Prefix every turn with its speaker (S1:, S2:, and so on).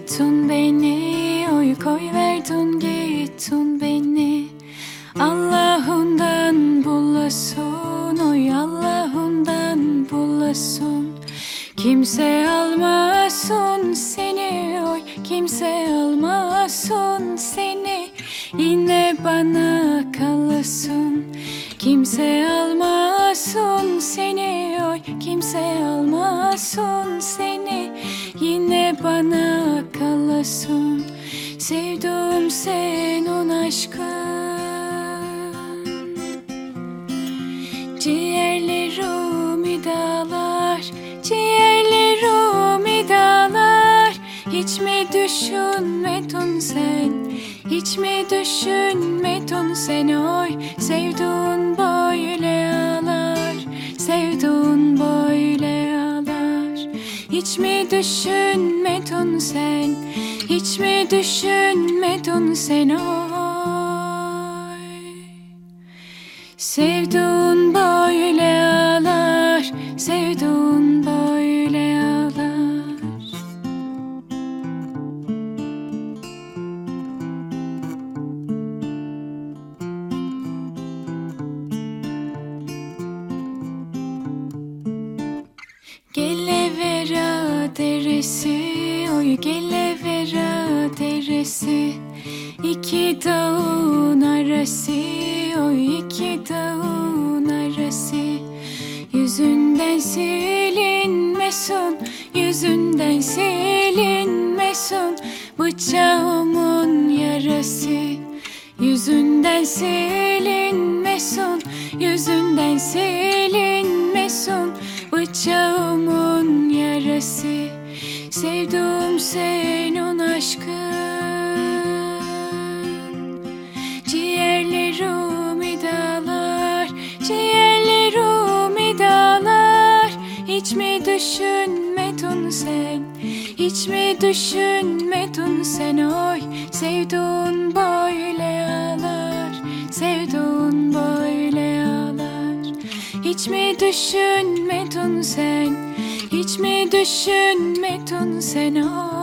S1: gittin beni, oy koyverdin gittin beni. Allah'ından bulasın, oy Allah'ından bulasın. Kimse almasın seni, oy kimse almasın seni. Yine bana kalasın. Kimse almasın seni, oy kimse almasın seni. Yine bana kalasın. Sevdim senin aşkın, ciğerlerimi dağlar, ciğerlerimi dağlar. Hiç mi düşünmedin sen, hiç mi düşünmedin sen, oy sevdun böyle ağlar, sevdun böyle ağlar. Hiç mi düşünmedin sen, hiç mi düşünmedin sen, oy sevdun böyle ağlar, sevdun böyle ağlar. Gelevera deresi, oy gelevera deresi. İki dağın arası, oy iki dağın arası. Yüzünden silinmesin, yüzünden silinmesin bıçağımın yarası. Yüzünden silinmesin, yüzünden silinmesin bıçağımın yarası. Sevdim senin aşkın, ciğerlerimi dağlar, ciğerlerimi dağlar. Hiç mi düşünmedin sen, hiç mi düşünmedin sen, oy sevdun böyle ağlar, sevdun böyle ağlar. Hiç mi düşünmedin sen, hiç mi düşünmedin sen, oy